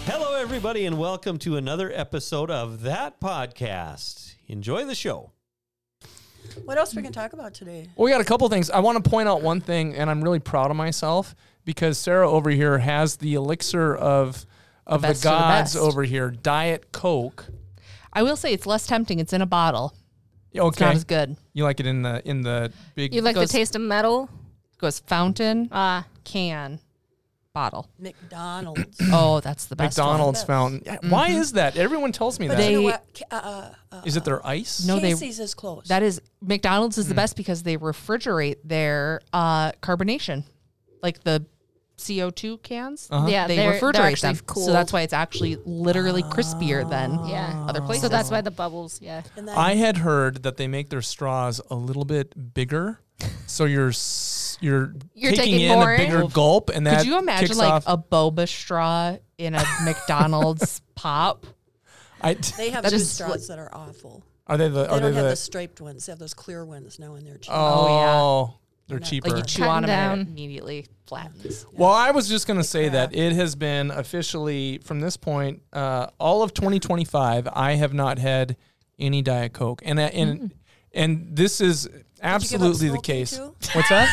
Hello, everybody, and welcome to another episode of That Podcast. Enjoy the show. What else we can talk about today? Well, we got a couple things. I want to point out one thing, and I'm really proud of myself because Sarah over here has the elixir of the gods over here, Diet Coke. I will say it's less tempting. It's in a bottle. Okay. It's not as good. You like it in the big... You like the taste of metal? Goes fountain, can, bottle. McDonald's. Oh, that's the best McDonald's one. fountain. Mm-hmm. Why is that? Everyone tells me But that. you know what? Is it their ice? No, Casey's is close. That is, McDonald's is the best because they refrigerate their carbonation. Like the CO2 cans. Yeah, They they're refrigerate actually them. cooled. So that's why it's actually literally crispier than Yeah. other places. So that's why the bubbles, yeah. And then- I had heard that they make their straws a little bit bigger, so you're taking in more. a bigger gulp, and that Could you imagine kicks like off. a boba straw in a McDonald's pop? they have that two is straws that are awful. Are they the? They Are don't they have the? the striped ones. They have those clear ones now in their cheap. Oh, they're Like cheaper. Like you chew Cutting on them and down. it immediately flattens. Well, I was just going to say that crack. it has been officially, from this point, all of 2025, I have not had any Diet Coke. And this is absolutely the smoking case. too? What's that?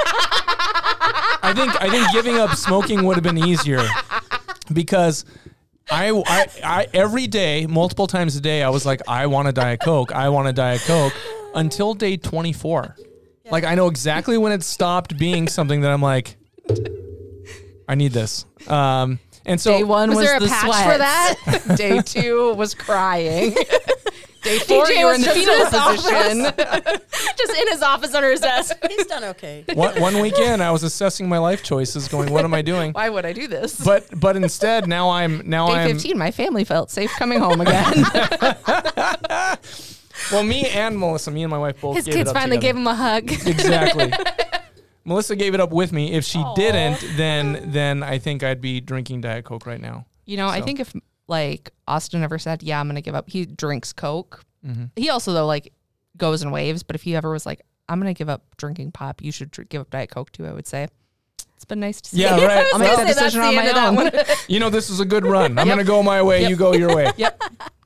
I think giving up smoking would have been easier because I every day, multiple times a day, I was like, I want a Diet Coke. I want a Diet Coke until day 24. Like, I know exactly when it stopped being something that I'm like, I need this. And so Day one was there a the patch sweats. for that? Day two was crying. Day four, DJ you were was in the just in fetal his position. Just in his office under his desk. He's done okay. one weekend, I was assessing my life choices, going, "What am I doing?" Why would I do this? But instead, now I'm Day 15, my family felt safe coming home again. Well, me and my wife both. His gave kids it up finally together. gave him a hug. Exactly. Melissa gave it up with me. If she didn't, then I think I'd be drinking Diet Coke right now. You know, I So. think if like Austin ever said, "Yeah, I'm gonna give up," he drinks Coke. Mm-hmm. He also though like goes in waves. But if he ever was like, "I'm gonna give up drinking pop," you should give up Diet Coke too. I would say it's been nice to see. Yeah, you. right. I'll make Well, that decision on my own. You know, this is a good run. I'm gonna go my way. Yep. You go your way. Yep.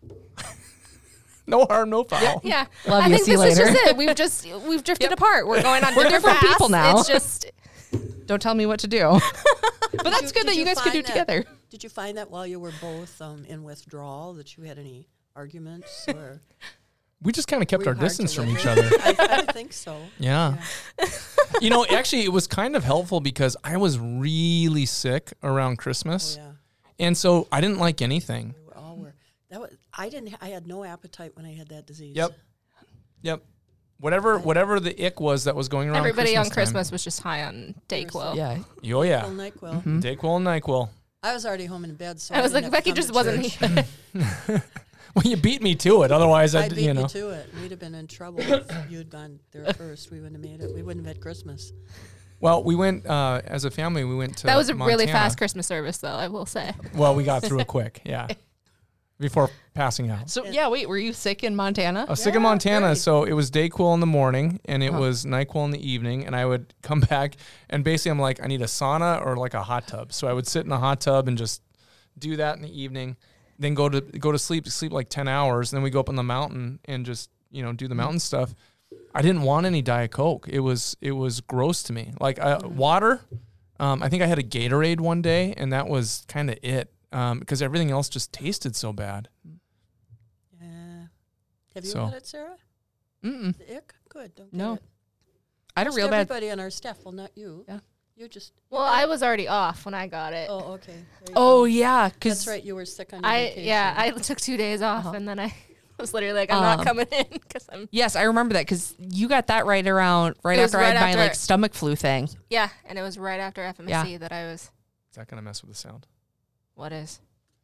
No harm, no foul. Yeah. Love I you. think See you this later. is just it. We've drifted apart. We're going on We're different paths. people now. It's just Don't tell me what to do. But that's good Did that you guys could do find it together. Did you find that while you were both in withdrawal that you had any arguments or We just kind of kept were our you hard distance to from live each with? other. I think so. Yeah. You know, actually, it was kind of helpful because I was really sick around Oh Christmas. yeah. And so I didn't like anything. We all were. That was. I didn't. I had no appetite when I had that disease. Yep. Whatever the ick was that was going around everybody on time. Christmas was just high on Dayquil. Yeah. Oh, yeah. NyQuil. Dayquil and NyQuil. I was already home in bed, so I was didn't like, have to Becky come just to wasn't church. here. Well, you beat me to it. Otherwise, I beat you you know. to it. We'd have been in trouble if you'd gone there first. We wouldn't have made it. We wouldn't have had Christmas. Well, we went, as a family, we went to That was a really Montana. fast Christmas service, though, I will say. Well, we got through it quick, yeah. Before passing out. So yeah, wait, were you sick in Montana? I was sick in Yeah, Montana, very. so it was Dayquil in the morning, and it was NyQuil in the evening, and I would come back, and basically I'm like, I need a sauna or like a hot tub. So I would sit in a hot tub and just do that in the evening, then go to sleep like 10 hours, then we go up on the mountain and just, do the mountain stuff. I didn't want any Diet Coke. It was gross to me. Like water, I think I had a Gatorade one day, and that was kind of it, because everything else just tasted so bad. Yeah. Have you So. had it, Sarah? Mm-mm. The ick? Good. Don't No. get it. I had a Most real bad. everybody on our staff. Well, not you. Yeah. You just. Well, I was already off when I got it. Oh, okay. There you Oh go. yeah, because That's right. You were sick on your vacation. I took 2 days off, and then I was literally like, I'm Um, not coming in because I'm. Yes, I remember that because you got that right It was after I right had my after- like stomach flu thing. Yeah, and it was right after FMC that I was. Is that going to mess with the sound? What is?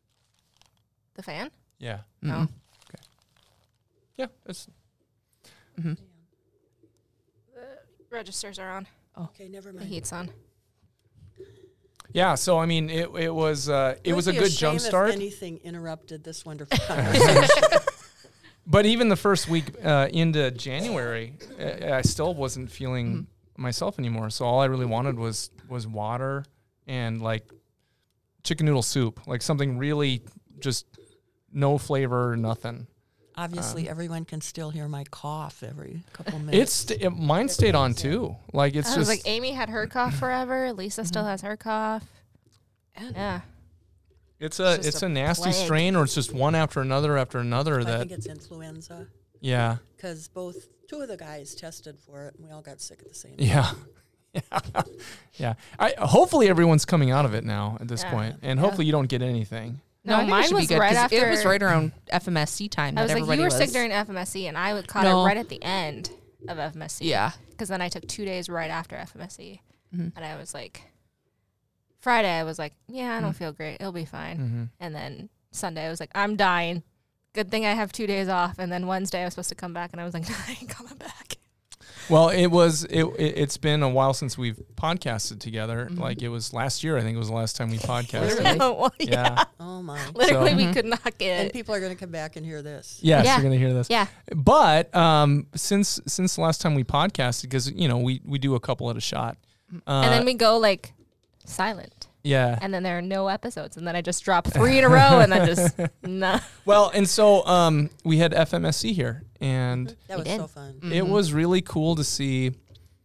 The fan? Yeah. No. Yeah. It's Registers are on. Okay, never The mind. heat's on. yeah. So I mean, it was a would be good shame jump start. If anything interrupted this wonderful conversation. But even the first week into January, I still wasn't feeling myself anymore. So all I really wanted was water and like chicken noodle soup, like something really just no flavor, nothing. Obviously, everyone can still hear my cough every couple minutes. Mine stayed on too. Like it's I just was like, Amy had her cough forever. Lisa still has her cough. Yeah. it's just a a nasty plague. strain, or it's just one after another after another. I That think it's influenza yeah. because two of the guys tested for it, and we all got sick at the same time. Yeah. Yeah. Hopefully everyone's coming out of it now at this Yeah. point, and hopefully you don't get anything. No, I think it mine should be was good, right 'cause after. It was right around FMSC time. I was that like, you everybody were was. sick during FMSC, and I caught No. it right at the end of FMSC. Yeah. Because then I took 2 days right after FMSC. Mhm. And I was like, Friday, I was like, yeah, I don't feel great. It'll be fine. Mm-hmm. And then Sunday, I was like, I'm dying. Good thing I have 2 days off. And then Wednesday, I was supposed to come back, and I was like, I ain't coming back. Well, it's been a while since we've podcasted together. Like it was last year, I think it was the last time we podcasted. Really? Well, Yeah. Oh my! Literally, So- we could not get And it. people are going to come back and hear this. Yes, Yeah. you're gonna hear this. Yeah. But since the last time we podcasted, because we do a couple at a shot. And then we go like silent. Yeah. And then there are no episodes. And then I just drop 3 in a row, and then just, nah. Well, and so we had FMSC here, and That was did. so fun. it was really cool to see.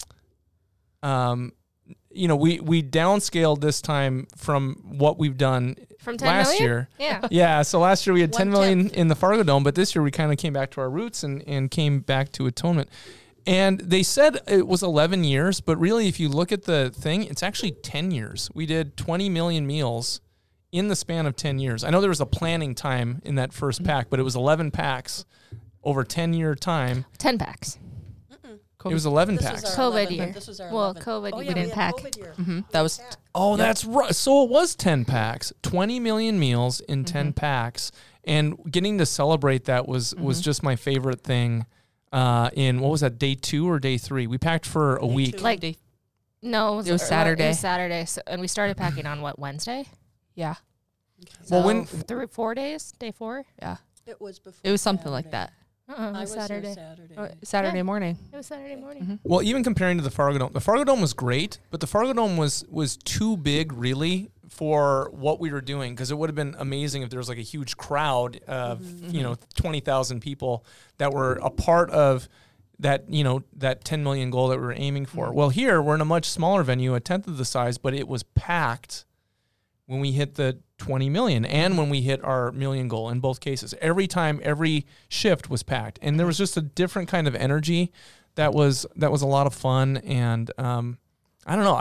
We downscaled this time from what we've done From 10 last million? year. Yeah. Yeah, so last year we had 10 million 1/10. in the Fargo Dome, but this year we kind of came back to our roots and came back to Atonement. And they said it was 11 years, but really if you look at the thing, it's actually 10 years. We did 20 million meals in the span of 10 years. I know there was a planning time in that first pack, but it was 11 packs over 10-year time. 10 packs. It was 11 This packs. is our COVID 11th. year. This is our Well, 11th. COVID, Oh, we yeah, didn't had pack. COVID year. That was Oh, that's right. So it was 10 packs, 20 million meals in 10 packs. And getting to celebrate that was just my favorite thing in, what was that, day 2 or day 3? We packed for a Day week. 2. Like, Day- no, It was Saturday. It was Saturday. So, and we started packing on what, Wednesday? yeah. Well, So when- 4 days? Day 4? It was before. It was something like Saturday. that. It I was was Saturday. Saturday. Saturday Yeah. morning. It was Saturday morning. Well, even comparing to the Fargo Dome was great, but the Fargo Dome was too big, really, for what we were doing, because it would have been amazing if there was like a huge crowd of 20,000 people that were a part of that that 10 million goal that we were aiming for. Well, here we're in a much smaller venue, a tenth of the size, but it was packed when we hit the 20 million and when we hit our million goal in both cases. Every time, every shift was packed, and there was just a different kind of energy that was a lot of fun. And I don't know,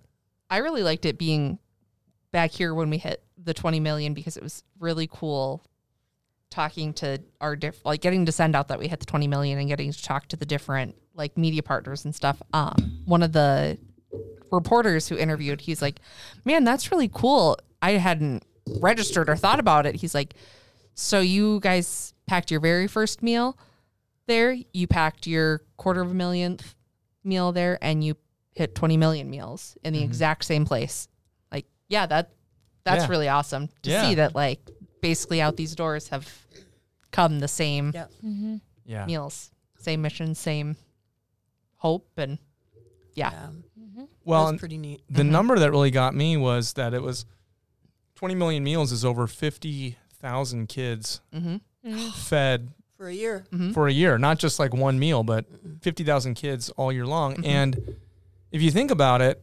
I really liked it being back here when we hit the 20 million because it was really cool talking to our getting to send out that we hit the 20 million and getting to talk to the different like media partners and stuff. One of the reporters who interviewed, he's like, man, that's really cool. I hadn't registered or thought about it. He's like, so you guys packed your very first meal there, you packed your 250,000th meal there, and you hit 20 million meals in the exact same place. Like, yeah, that's Yeah. really awesome to Yeah. see that like basically out these doors have come the same Yeah. yeah. meals, same mission, same hope, and yeah. Well, That and was pretty neat. the number that really got me was that it was 20 million meals is over 50,000 kids fed For a year. for a year, not just like one meal, but 50,000 kids all year long. And if you think about it,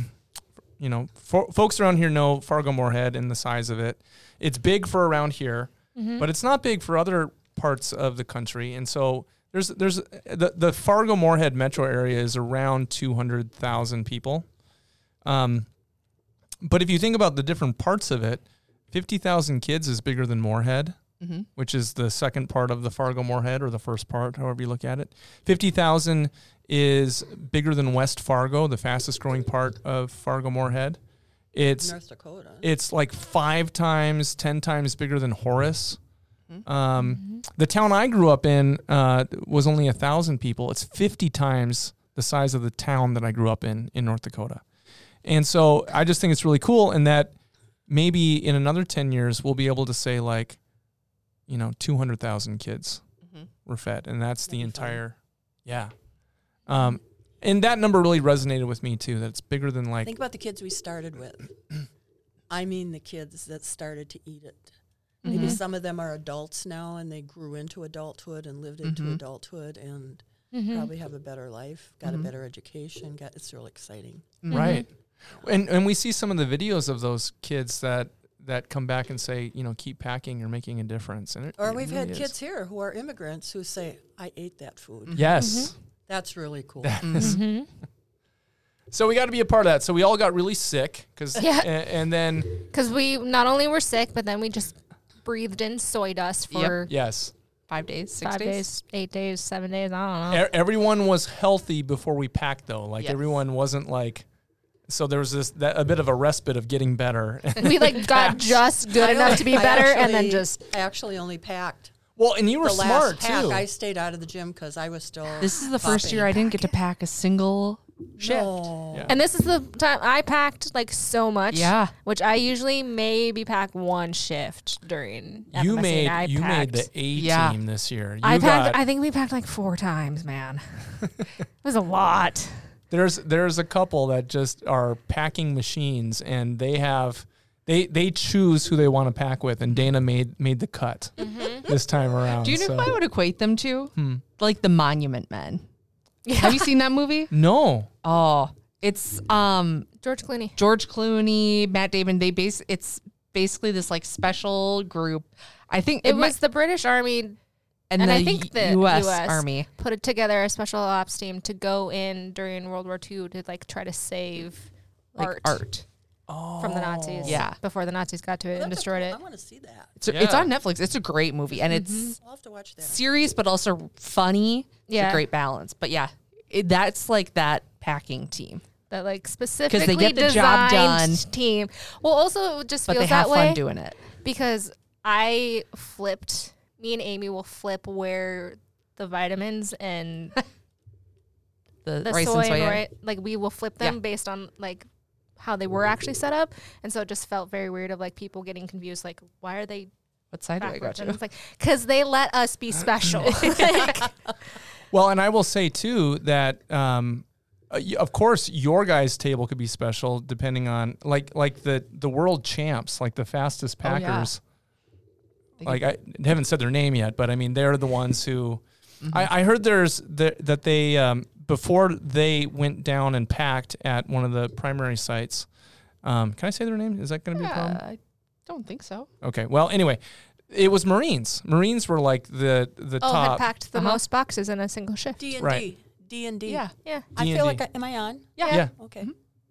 folks around here know Fargo Moorhead and the size of it. It's big for around here, but it's not big for other parts of the country. And so there's the Fargo Moorhead metro area is around 200,000 people. But if you think about the different parts of it, 50,000 kids is bigger than Moorhead, which is the second part of the Fargo Moorhead, or the first part, however you look at it. 50,000 is bigger than West Fargo, the fastest growing part of Fargo Moorhead. It's North Dakota. it's like 5 times, 10 times bigger than Horace. The town I grew up in was only 1,000 people. It's 50 times the size of the town that I grew up in North Dakota. And so I just think it's really cool, and that maybe in another 10 years we'll be able to say 200,000 kids were fed, and that's the entire, and that number really resonated with me too. That it's bigger than Think about the kids we started with. I mean the kids that started to eat it. Maybe some of them are adults now and they grew into adulthood and lived into adulthood and probably have a better life, got a better education. It's real exciting. Right. And we see some of the videos of those kids that come back and say, keep packing, you're making a difference. And Or we've had kids here who are immigrants who say, I ate that food. Yes. That's really cool. So we got to be a part of that. So we all got really sick Yeah. and then Because we not only were sick, but then we just breathed in soy dust for yes, 5 days, 6 5 days, 8 days, 7 days. I don't know. everyone was healthy before we packed though. Like Yes. everyone wasn't like. So there was a bit of a respite of getting better. We got just good enough to be better, and then just I actually only packed Well, and you were the smart last pack. too. I stayed out of the gym because I was still. This is the first year I didn't get to pack a single shift. No. Yeah. And this is the time I packed like so much. Yeah. Which I usually maybe pack one shift during You FMSA, made and I you made packed- the A Yeah. team this year. I think we packed like 4 times, man. It was a lot. There's a couple that just are packing machines, and they choose who they want to pack with, and Dana made the cut this time around. Do you know so. who I would equate them to? Like the Monument Men. Have you seen that movie? No. Oh, it's George Clooney. George Clooney, Matt Damon. It's basically this like special group. I think It was the British Army and and the I think the U.S. US Army. put it together a special ops team to go in during World War II to like try to save Like art. from the Nazis. Yeah. Before the Nazis got to it That's and destroyed cool. it. I want to see that. It's Yeah. on Netflix. It's a great movie, and it's I'll have to watch that. serious but also funny. It's Yeah. a great balance. But yeah, that's like that packing team. That like specifically get the job designed done. team. Well, also it just But feels they have that way fun doing it. because me and Amy will flip where the vitamins and The the rice soy and soya. right, like we will flip them Yeah. based on like how they were actually set up, and so it just felt very weird of like people getting confused, like why are they What side do I go backwards? And to? it's like because they let us be special. Like, Well, and I will say too that of course your guys' table could be special depending on like the world champs, like the fastest Oh, yeah. packers. Like I haven't said their name yet, but I mean they're the ones who I heard that they before they went down and packed at one of the primary sites. Can I say their name? Is that going to be a problem? I don't think so. Okay. Well, anyway, it was Marines. Marines were like the had top. packed the most boxes in a single shift. D&D. Right. D&D. Yeah. Yeah. I D&D. feel like, am I on? Yeah. Okay.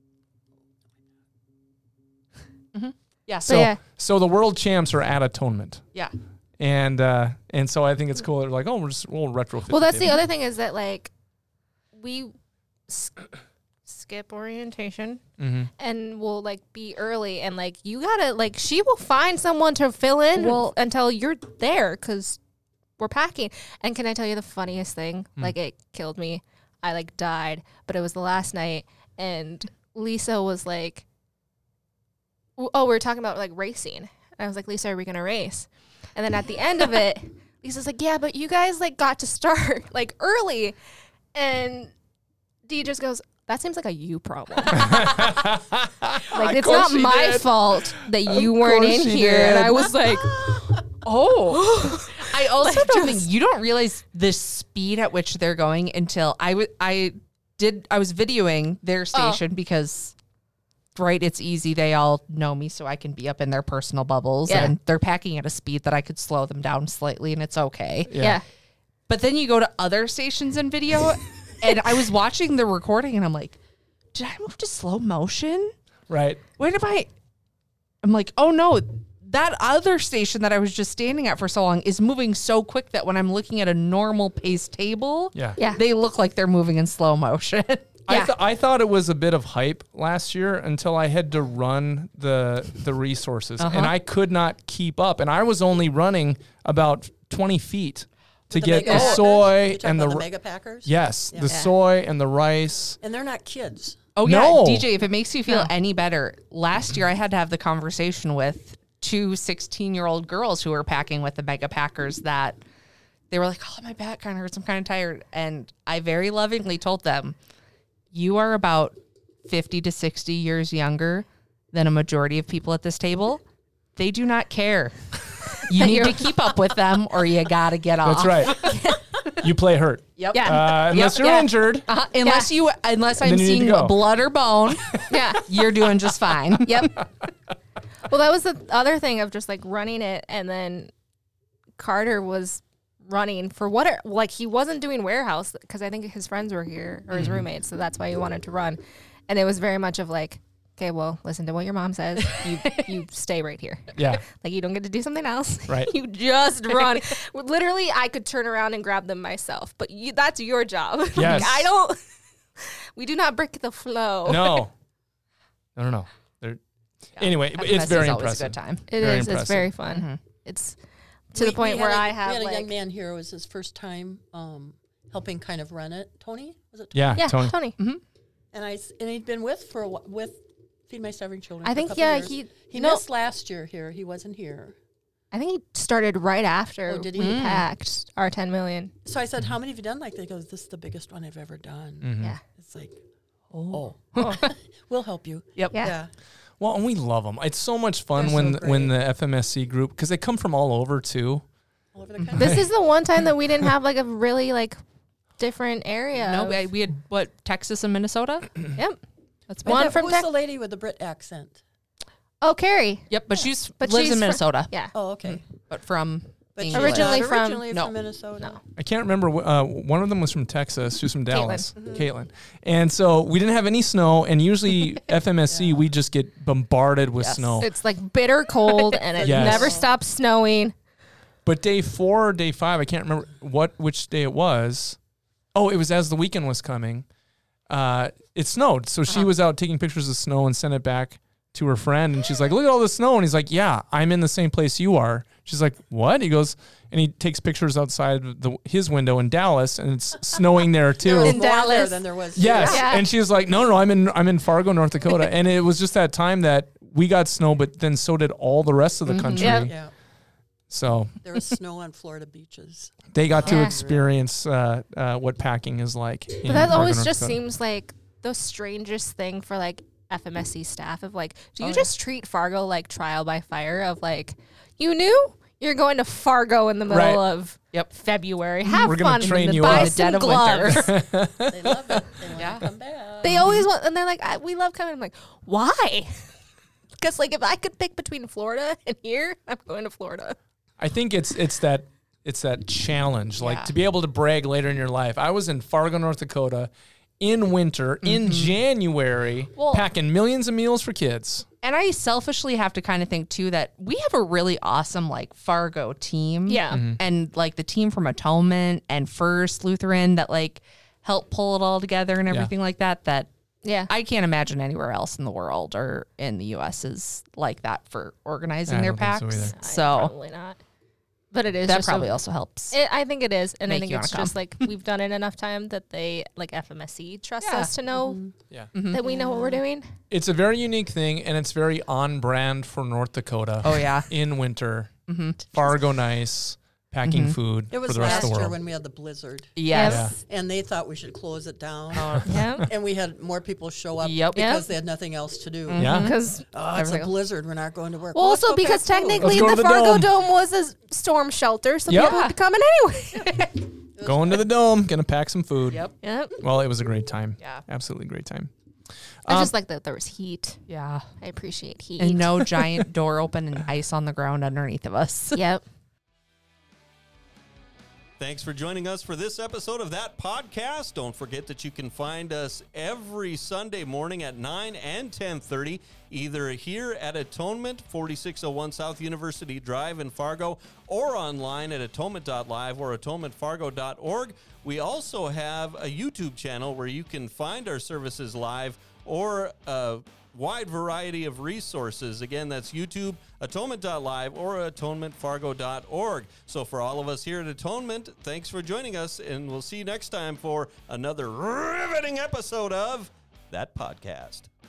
Yeah. So yeah. so the world champs are at Atonement. Yeah. And so I think it's cool. They're like, oh, we'll retrofit. Well, that's the table. other thing is that like we skip orientation Mm-hmm. and we'll like be early and like you gotta like she will find someone to fill in until you're there because we're packing. And can I tell you the funniest thing? Like it killed me. I like died, but it was the last night and Lisa was like, oh, we were talking about like racing. And I was like, Lisa, are we gonna race? And then at the end of it, Lisa's like, yeah, but you guys like got to start like early. And Dee just goes, that seems like a you problem. Like it's not my fault that you weren't in here. And I was like, Oh, I also Like, don't just- think you don't realize the speed at which they're going until I was videoing their station because, right, it's easy. They all know me, so I can be up in their personal bubbles, Yeah. and they're packing at a speed that I could slow them down slightly, and it's okay. yeah. But then you go to other stations and video, and I was watching the recording, and I'm like, did I move to slow motion? Right. Where did I'm like, oh no, that other station that I was just standing at for so long is moving so quick that when I'm looking at a normal paced table, Yeah. Yeah. they look like they're moving in slow motion. Yeah. I thought it was a bit of hype last year until I had to run the resources and I could not keep up. And I was only running about 20 feet to The get mega the packers? soy You're talking and about the mega packers? yes, Yeah. the soy and the rice. And they're not kids. Oh yeah, No. DJ, if it makes you feel any better, last year I had to have the conversation with two 16-year-old girls who were packing with the mega packers that they were like, oh, my back kind of hurts, I'm kind of tired. And I very lovingly told them, you are about 50 to 60 years younger than a majority of people at this table, they do not care. You need to keep up with them or you got to get off. That's right. You play hurt. Yep. Yeah. Unless you're injured. Unless I'm seeing blood or bone, Yeah. you're doing just fine. Yep. Well, that was the other thing of just like running it, and then Carter was running for he wasn't doing warehouse because I think his friends were here or his roommates, so that's why he wanted to run. And it was very much of like, okay, well, listen to what your mom says. You stay right here. Yeah. Like you don't get to do something else. Right. You just run. Literally, I could turn around and grab them myself, but that's your job. Yes. Like, we do not break the flow. No. Anyway, it's very always impressive. a good time. It Very is. impressive. It's very fun. It's to the point where I have we had a like, young man here. It was his first time helping kind of run it. Tony, was it? Yeah, Tony. And he'd been with Feed My Starving Children. I for a think couple years. He missed last year here. He wasn't here. I think he started right after did we he? packed our 10 million. So I said, "How many have you done?" Like, he goes, "This is the biggest one I've ever done." Mm-hmm. Yeah. It's like, oh. We'll help you. Yep. Yeah. Well, and we love them. It's so much fun They're when so when the FMSC group, because they come from all over too. All over the country. This is the one time that we didn't have like a really like different area. No, of- we had Texas and Minnesota. Yep. That's Wait, one that- from who's Tex- the lady with the Brit accent? Oh, Carrie. Yep, but she's But lives she's in fr- Minnesota. Yeah. Oh, okay. But from But England. Originally not from- originally No. from Minnesota. No. I can't remember. One of them was from Texas. She was from Dallas. Mm-hmm. Caitlin. And so we didn't have any snow. And usually FMSC, we just get bombarded with Yes. snow. It's like bitter cold and it Yes. never stops snowing. But day 4 or day 5, I can't remember which day it was. Oh, it was as the weekend was coming. It snowed. So she was out taking pictures of snow and sent it back to her friend. And she's like, "Look at all the snow." And he's like, "Yeah, I'm in the same place you are." She's like, "What?" He goes, and he takes pictures outside his window in Dallas, and it's snowing there There too. was In more there Dallas. than there was Yes. here. Yeah. And she was like, no, I'm in Fargo, North Dakota. And it was just that time that we got snow, but then so did all the rest of the country. Yep. Yeah. So There was snow on Florida beaches. they got to Yeah. experience what packing is like. But that always just seems like the strangest thing for like FMSC staff of like, do you just treat Fargo like trial by fire of like, you knew you're going to Fargo in the middle Right. of February. Have We're gonna fun. train you buy up. some Dead of gloves. winter. They love it. They want to come back. They always want, and they're like, we love coming. I'm like, why? Because like if I could pick between Florida and here, I'm going to Florida. I think it's that challenge, like Yeah. to be able to brag later in your life. I was in Fargo, North Dakota in winter, in January, Well- packing millions of meals for kids. And I selfishly have to kind of think too that we have a really awesome like Fargo team. Yeah. And like the team from Atonement and First Lutheran that like help pull it all together and everything like that. That Yeah. I can't imagine anywhere else in the world or in the U.S. is like that for organizing I their don't think so packs. either. So, Probably not. But it is that just probably a, also helps. I think it is, and I Make think you it's wanna just like we've done it enough time that they like FMSC trusts Yeah. us to know Yeah. that we know what we're doing. It's a very unique thing, and it's very on brand for North Dakota. Oh, yeah. In winter, Fargo nice, packing food It for was the rest of last the year world. when we had the blizzard, Yes. and they thought we should close it down. Yeah. And we had more people show up Yep. because Yep. they had nothing else to do. Yeah. Because Oh, it's a blizzard. We're not going to work. well, let's also go because pack food. technically Let's go the to the Fargo dome. Dome was a storm shelter, so Yep. people would be coming anyway. Going to the dome, gonna pack some food. Yep. Yep. Well, it was a great time. Yeah. Absolutely great time. I just like that there was heat. Yeah. I appreciate heat. And no giant door open and ice on the ground underneath of us. Yep. Thanks for joining us for this episode of That Podcast. Don't forget that you can find us every Sunday morning at 9 and 10:30, either here at Atonement, 4601 South University Drive in Fargo, or online at atonement.live or atonementfargo.org. We also have a YouTube channel where you can find our services live or a wide variety of resources. Again, that's YouTube, atonement.live, or atonementfargo.org. So for all of us here at Atonement, thanks for joining us, and we'll see you next time for another riveting episode of That Podcast.